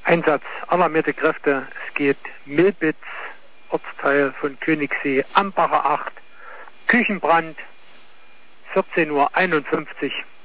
Einsatz alarmierte Kräfte. Es geht Milbitz, Ortsteil von Königssee, Ambacher 8, Küchenbrand, 14:51 Uhr.